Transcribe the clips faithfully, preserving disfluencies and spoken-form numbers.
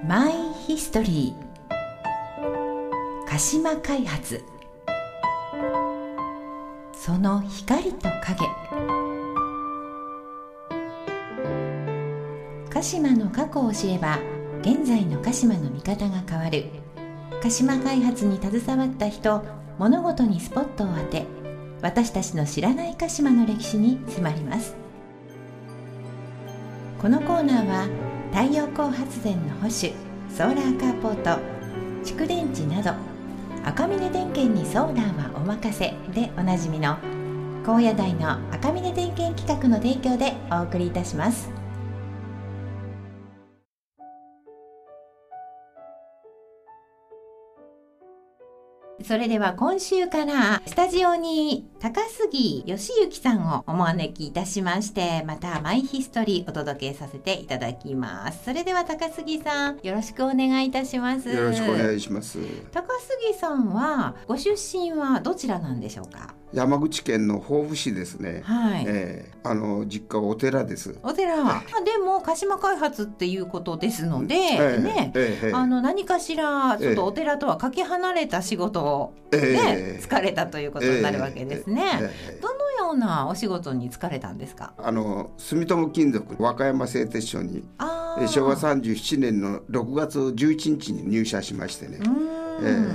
マイヒストリー鹿島開発、その光と影。鹿島の過去を知れば現在の鹿島の見方が変わる。鹿島開発に携わった人、物事にスポットを当て、私たちの知らない鹿島の歴史に迫ります。このコーナーは太陽光発電の保守、ソーラーカーポート、蓄電池など赤峰電研にソーラーはお任せでおなじみの高野台の赤峰電研企画の提供でお送りいたします。それでは今週からスタジオに高杉義行さんをお招きいたしまして、またマイヒストリーお届けさせていただきます。それでは高杉さん、よろしくお願いいたします。 よろしくお願いします。 高杉さんはご出身はどちらなんでしょうか？ 山口県の防府市ですね。 はい。 えー、あの実家はお寺です。 お寺。でも鹿島開発っていうことですので、 えー、 ね、 えー、 あの何かしらちょっとお寺とはかけ離れた仕事をね、えー、疲れたということになるわけですね。えーえー、どのようなお仕事に疲れたんですか？ あの住友金属和歌山製鉄所にしょわさんじゅうななねんのろくがつじゅういちにちに入社しましてね。 うん、えーうん、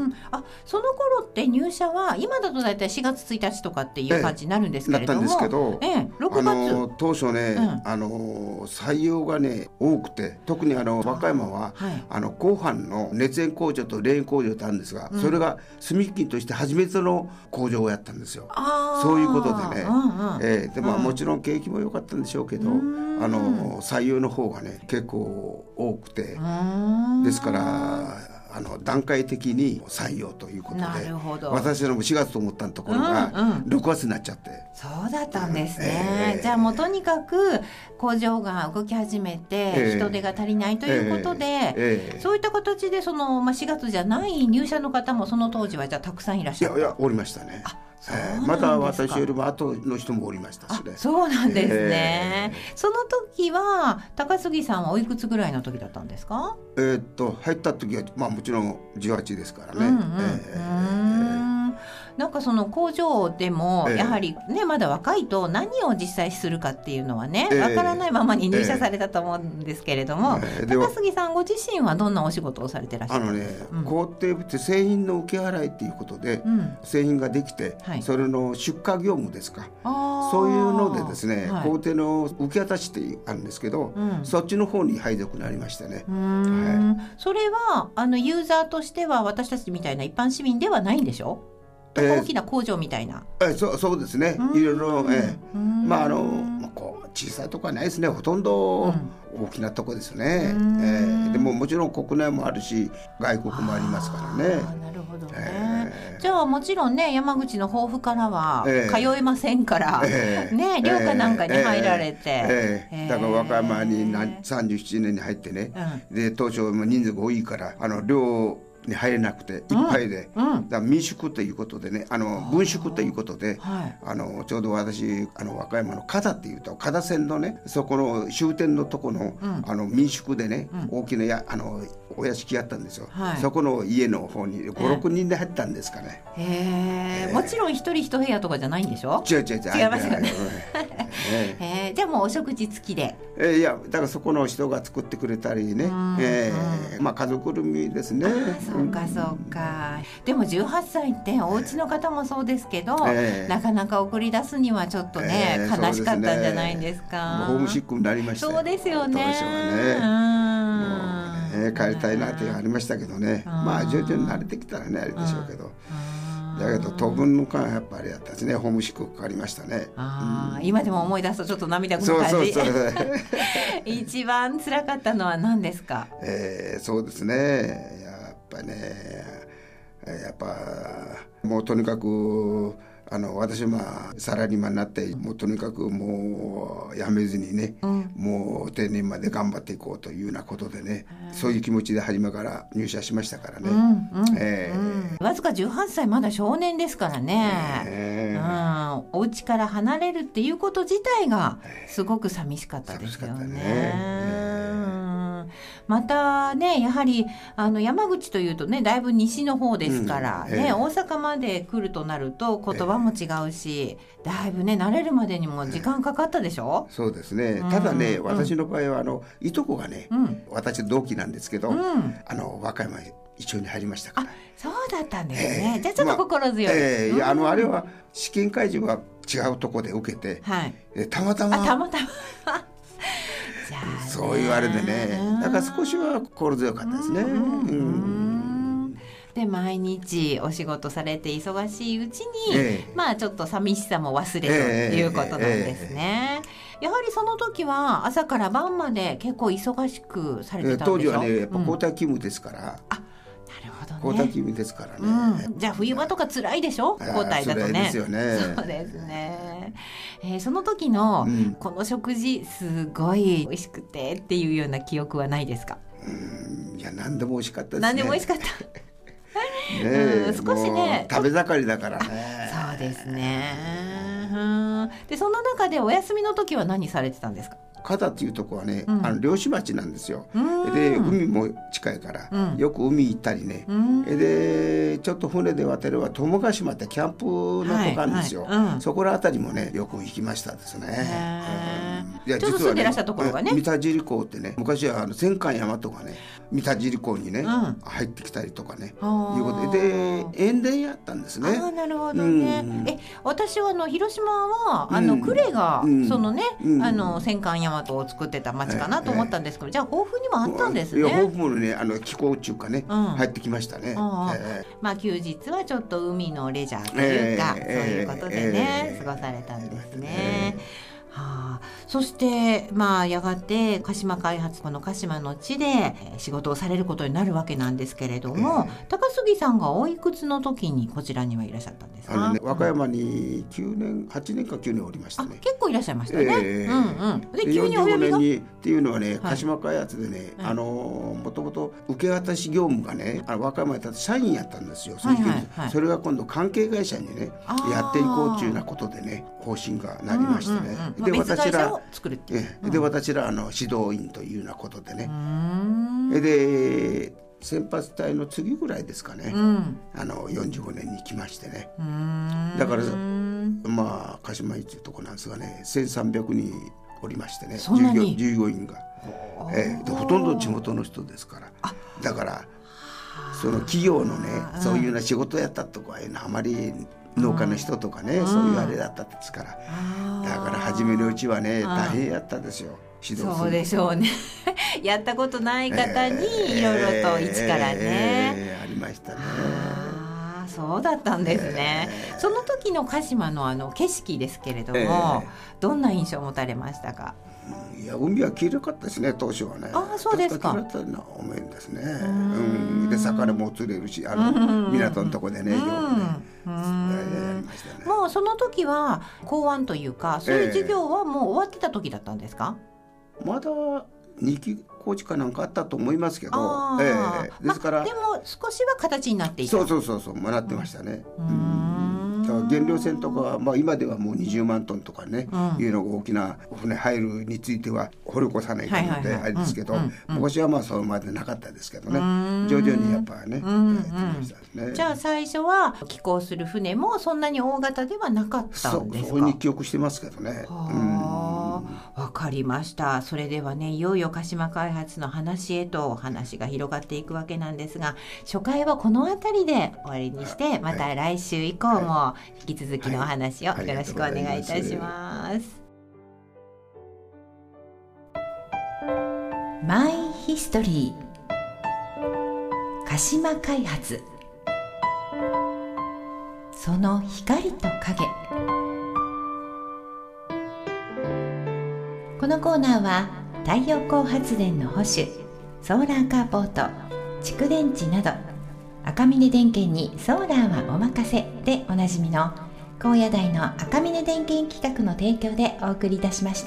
あ、その頃って入社は今だとだいたいしがつついたちとかっていう感じになるんですけれども、 えー、なったんですけど、 えー、ろくがつあの当初ね、うん、あの採用がね多くて、特にあの和歌山はあ、はい、あの鋼板の熱塩工場と冷塩工場ってあるんですが、うん、それが住金として初めての工場をやったんですよ。そういうことでね、うんうん、えー、でも、うん、もちろん景気も良かったんでしょうけど、あの採用の方がね結構多くて、ですからあの段階的に採用ということで、なるほど、私のもしがつと思ったところがろくがつになっちゃって、うんうん、 そうだったんですね、えー、じゃあもうとにかく工場が動き始めて人手が足りないということで、えーえー、そういった形でその、まあ、しがつじゃない入社の方もその当時はじゃあたくさんいらっしゃった？ いやいやおりましたね。あ、えー、また私よりも後の人もおりましたしね。 そうなんですね、えー、その時は高杉さんはおいくつぐらいの時だったんですか？ えー、っと入った時は、まあ、もちろんじゅうはちですからね、うんうん、えー、なんかその工場でもやはりね、えー、まだ若いと何を実際するかっていうのはね、えー、分からないままに入社されたと思うんですけれども、えー、高杉さんご自身はどんなお仕事をされてらっしゃるんですか？あのね、うん、 工程って製品の受け払いっていうことで、うん、製品ができて、はい、それの出荷業務ですか、そういうのでですね、はい、工程の受け渡しってあるんですけど、うん、そっちの方に配属になりましてね。 はい、それはあのユーザーとしては私たちみたいな一般市民ではないんでしょ？大きな工場みたいな、 えー、そうそうですね、いろいろ、えー、まああの、まあ、こう小さいとこはないですね、ほとんど大きなとこですね、えー、でももちろん国内もあるし外国もありますからね。 なるほどね、えー、じゃあもちろんね山口の防府からは通えませんから、えー、ね、寮かなんかに入られて、 えーえーえー、だから和歌山にさんじゅうななねんに入ってね、うん、で当初人数が多いからあの寮に入れなくていっぱいで、うんうん、だ民宿ということでね、あの分宿ということで、はい、あのちょうど私あの和歌山の加田っていうと加田線のねそこの終点のとこの、うん、あの民宿でね、うん、大きなやあのお屋敷やったんですよ、はい、そこの家の方にご、ろくにんで入ったんですかね。 へえー、もちろん一人一部屋とかじゃないんでしょ？ 違う違う違う、 違いますよねえー、じゃあもうお食事付きで、 えー、いやだからそこの人が作ってくれたりね、えーまあ、家族ぐるみですね。 そうかそうか、でもじゅうはっさいってお家の方もそうですけど、えー、なかなか送り出すにはちょっとね、えー、悲しかったんじゃないんですか？ ホームシックになりました。 そうですよね、 当初はね、もうね帰りたいなってありましたけどね、まあ徐々に慣れてきたらねあれでしょうけど、だけど当分の間やっぱりやったですね、ホームシックかかりましたね。 あ、うん、今でも思い出すとちょっと涙ぐむ感じ。そうそうそう一番辛かったのは何ですか？ えー、そうですね、やっぱね、やっぱもうとにかくあの私はまあサラリーマンになってもうとにかくもうやめずにね、うん、もう定年まで頑張っていこうというようなことでね、そういう気持ちで初めから入社しましたからね、うんうんえーうん、わずかじゅうはっさい、まだ少年ですからね、えーうん、お家から離れるっていうこと自体がすごく寂しかったですよね。 またねやはりあの山口というとねだいぶ西の方ですから、うんねえー、大阪まで来るとなると言葉も違うし、えー、だいぶね慣れるまでにも時間かかったでしょ、 えー、そうですね、うん、ただね私の場合はあのいとこがね、うん、私同期なんですけど、うん、あの和歌山一緒に入りましたから。あ、 そうだったんですね、えー、じゃあちょっと心強い、まあえー、あのあれは試験会場は違うところで受けて、はいえー、たまたまあたまたまじゃあそう言われてねだから少しは心強かったですね。うんうんで毎日お仕事されて忙しいうちに、えー、まあちょっと寂しさも忘れるということなんですね、えーえー、やはりその時は朝から晩まで結構忙しくされてたんでしょ、えー、当時はねやっぱ交代勤務ですから、うん、あ交代勤務ですからね、 うん、じゃあ冬場とか辛いでしょ交代だとね。 辛いですよね。 そうですね、えー、その時のこの食事すごい美味しくてっていうような記憶はないですか？ うんいや何でも美味しかったですね。 何でも美味しかったねえ、 うん、少しね食べ盛りだからね。 そうですね、うん、でその中でお休みの時は何されてたんですか？ 加太っていうとこはね、うん、あの漁師町なんですよ。で海も近いから、うん、よく海行ったりね、でちょっと船で渡れば友ヶ島ってキャンプのとこあるんですよ、はいはいうん、そこらあたりもねよく行きましたですね、 うん、いや実はねちょっと住んでらしたところがね三田尻港ってね昔はあの戦艦大和がね三田尻港にね、うん、入ってきたりとかねいうことで塩田やったんですね。 あなるほどね、うん、え私はあの広島はあの呉が、うん、そのね、うん、あの戦艦大和を作ってた町かなと思ったんですけど、えー、じゃあ豊富にもあったんですね。 いや豊富もねあの気候中かね、うん、入ってきましたね、えー、まあ休日はちょっと海のレジャーというか、えー、そういうことでね、えー、過ごされたんですね、えーはあ、そしてまあやがて鹿島開発この鹿島の地で仕事をされることになるわけなんですけれども、えー、高杉さんがおいくつの時にこちらにはいらっしゃったんですか？ あの、ね、和歌山にきゅうねんはちねんかきゅうねんおりましたね。 結構いらっしゃいましたね、えーうんうん、で急にお呼びがにっていうのはね鹿島開発でね、はい、あのもともと受け渡し業務がねあの和歌山で社員やったんですよ。それ、はいはいはい、それが今度関係会社にねやっていこうというようなことでね方針がなりましてね、うんうんうん、 で私ら作るっていう、 うん、で私らあの指導員というようなことでねで先発隊の次ぐらいですかね、うん、あのよんじゅうごねんに来ましてねだからまあ鹿島市というとこなんですがねせんさんびゃくにんおりましてね従業、従業員が、えー、でほとんど地元の人ですからだからその企業のねそういうような仕事やったとかいうのはあまり農家の人とかね、うん、そういうあれだったですから、うん、だから初めのうちはね大変やったですよ指導する。 そうでしょうねやったことない方にいろいろと一からね、 えーえー、ありましたね。 あそうだったんですね、えー、その時の鹿島のあの景色ですけれども、えー、どんな印象を持たれましたか？ いや海はきれかったですね当初はね。 ああそうですか。 きれかったなお面ですね。うん、で魚も釣れるしあの港のとこでね、よくねもうその時は港湾というかそういう授業はもう終わってた時だったんですか？ えー、まだにき工事かなんかあったと思いますけど、えー、ですから、まあ、 でも少しは形になっていた。 そうそうそうそうなってましたね。うんうんだから原料船とかは、まあ、今ではもうにじゅうまんトンとかね、うん、いうのが大きな船入るについては掘り起こさないかのであれですけど、昔はまあそれまでなかったですけどね徐々にやっぱね、うんうんねじゃあ最初は寄港する船もそんなに大型ではなかったんですか？そうそうに記憶してますけどね。 わかりました。それではねいよいよ鹿島開発の話へと話が広がっていくわけなんですが初回はこの辺りで終わりにしてまた来週以降も引き続きのお話をよろしくお願いいたします。マイヒストリー鹿島開発その光と影。このコーナーは太陽光発電の保守、ソーラーカーポート、蓄電池など赤峰電研にソーラーはお任せでおなじみの高野台の赤峰電研企画の提供でお送りいたしました。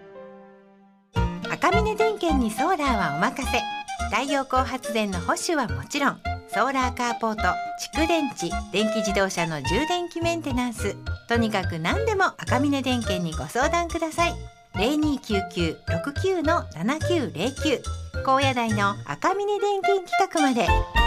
赤峰電研にソーラーはお任せ。太陽光発電の保守はもちろんソーラーカーポート、蓄電池、電気自動車の充電器メンテナンスとにかく何でも赤峰電研にご相談ください。ゼロにーきゅうきゅう ろくきゅう ななきゅうゼロきゅう高野台の赤峰電源企画まで。